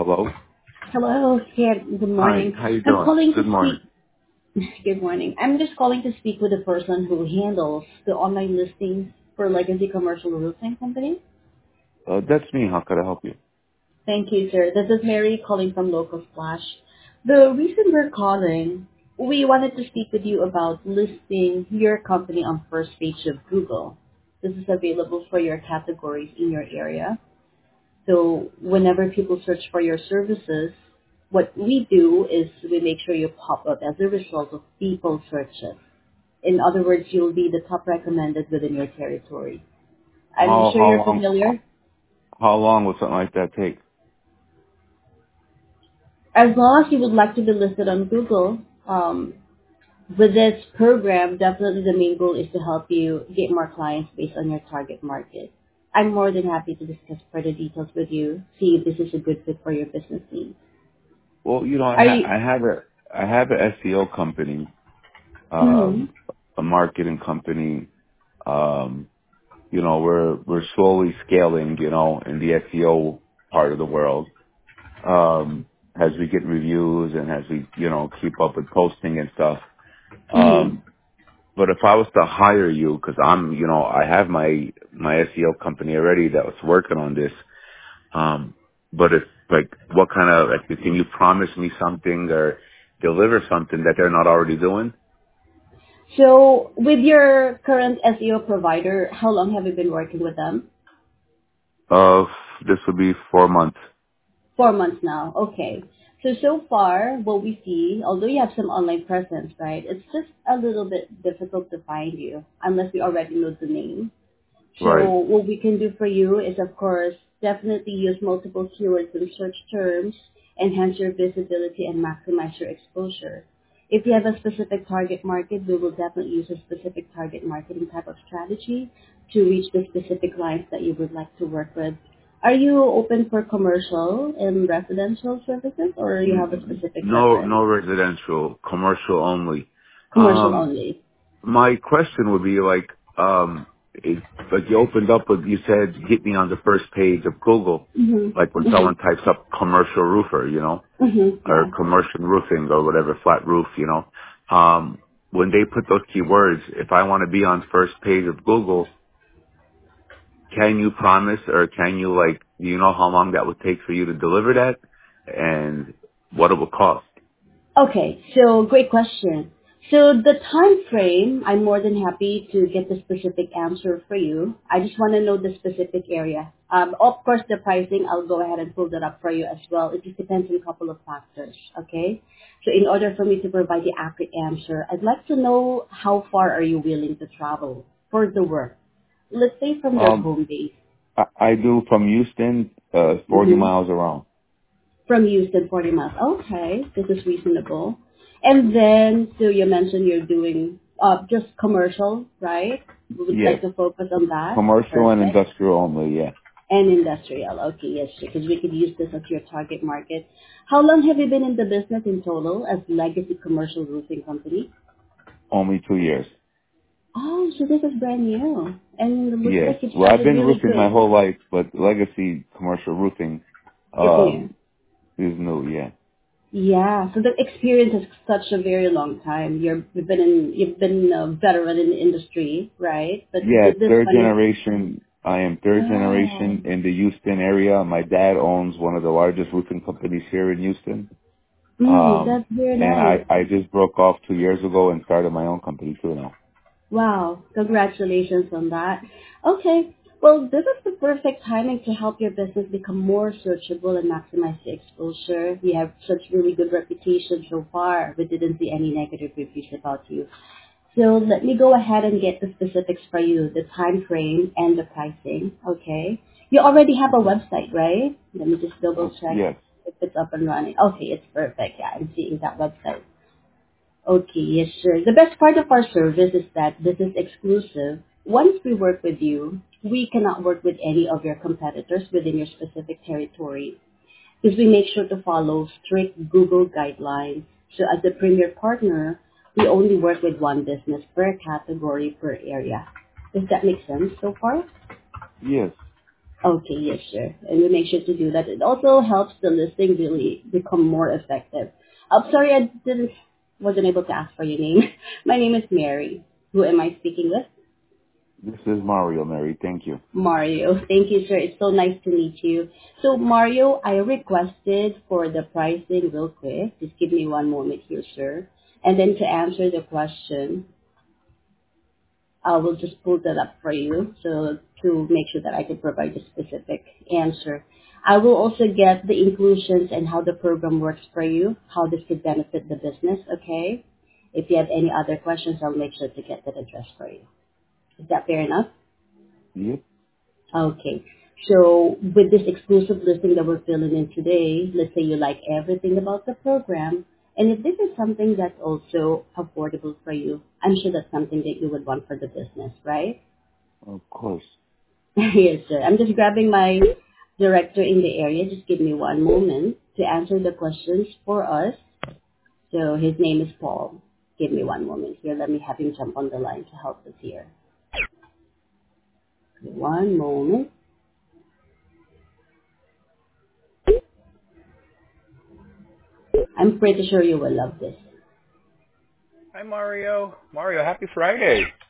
Hello. Hello, good Hi. morning. How you I'm doing? calling to Good morning. speak. Good morning. I'm just calling to speak with the person who handles the online listings for Legacy Commercial Roofing Company. That's me. How could I help you? Thank you, sir. This is Mary calling from Local Splash. The reason we're calling, we wanted to speak with you about listing your company on first page of Google. This is available for your categories in your area. So whenever people search for your services, what we do is we make sure you pop up as a result of people searches. In other words, you'll be the top recommended within your territory. I'm How sure how you're long familiar. how long would something like that take? As long as you would like to be listed on Google, with this program, definitely the main goal is to help you get more clients based on your target market. I'm more than happy to discuss further details with you, see if this is a good fit for your business needs. Well, Are you? I have a SEO company, Mm-hmm. a marketing company. We're slowly scaling, in the SEO part of the world. As we get reviews and as we, keep up with posting and stuff. Mm-hmm. Um, But if I was to hire you, because I have my SEO company already that was working on this. But it's like, what kind of, like, can you promise me something or deliver something that they're not already doing? So with your current SEO provider, how long have you been working with them? Uh, this would be 4 months. 4 months now. Okay. So far, what we see, although you have some online presence, right, it's just a little bit difficult to find you unless we already know the name. So Right. what we can do for you is, of course, definitely use multiple keywords and search terms, enhance your visibility, and maximize your exposure. If you have a specific target market, we will definitely use a specific target marketing type of strategy to reach the specific clients that you would like to work with. Are you open for commercial and residential services, or you have a specific No, preference? no residential, commercial only. Commercial Um, only. my question would be like, if, like you opened up with, you said, hit me on the first page of Google, like when Mm-hmm. someone Mm-hmm. types up commercial roofer, Mm-hmm. or Yeah. commercial roofing or whatever, flat roof, when they put those keywords, if I want to be on first page of Google, can you promise or can you do you know how long that would take for you to deliver that and what it would cost? Okay, so great question. So the time frame, I'm more than happy to get the specific answer for you. I just want to know the specific area. Of course, the pricing, I'll go ahead and pull that up for you as well. It just depends on a couple of factors, okay? So in order for me to provide the accurate answer, I'd like to know how far are you willing to travel for the work? Let's say from your Um, home base. I do from Houston, 40 Mm-hmm. miles around. From Houston, 40 miles. Okay, this is reasonable. And then, so you mentioned you're doing just commercial, right? We would Yes. like to focus on that. Commercial and Perfect. industrial only, yeah. And industrial. Okay, yes, because we could use this as your target market. How long have you been in the business in total as Legacy Commercial Roofing Company? Only 2 years. Oh, so this is brand new. And it looks Yes. like you Well, I've started been really roofing my good. whole life, but legacy commercial roofing, It's new. um, is new, yeah. Yeah, so the experience is such a very long time. You've been a veteran in the industry, right? But Yeah, this third one is generation. I am third wow, generation in the Houston area. My dad owns one of the largest roofing companies here in Houston. that's very And nice. I just broke off 2 years ago and started my own company too now. Wow, congratulations on that. Okay, well, this is the perfect timing to help your business become more searchable and maximize the exposure. We have such really good reputation so far. We didn't see any negative reviews about you. So let me go ahead and get the specifics for you, the time frame and the pricing. Okay. You already have a Okay. website, right? Let me just double check Yes. if it's up and running. Okay, it's perfect. Yeah, I'm seeing that website. Okay, yes, sure. The best part of our service is that this is exclusive. Once we work with you, we cannot work with any of your competitors within your specific territory because we make sure to follow strict Google guidelines. So as a premier partner, we only work with one business per category per area. Does that make sense so far? Yes. Okay, yes, sir. And we make sure to do that. It also helps the listing really become more effective. I'm sorry, I wasn't able to ask for your name. My name is Mary. Who am I speaking with? This is Mario, Mary. Thank you. Mario. Thank you, sir. It's so nice to meet you. So, Mario, I requested for the pricing real quick. Just give me one moment here, sir. And then to answer the question, I will just pull that up for you so to make sure that I can provide a specific answer. I will also get the inclusions and how the program works for you, how this could benefit the business, okay? If you have any other questions, I'll make sure to get that addressed for you. Is that fair enough? Yep. Okay. So with this exclusive listing that we're filling in today, let's say you like everything about the program, and if this is something that's also affordable for you, I'm sure that's something that you would want for the business, right? Of course. Yes, sir. I'm just grabbing my director in the area. Just give me one moment to answer the questions for us. So his name is Paul. Give me one moment here. Let me have him jump on the line to help us here. One moment. I'm pretty sure you will love this. Hi, Mario. Mario, happy Friday.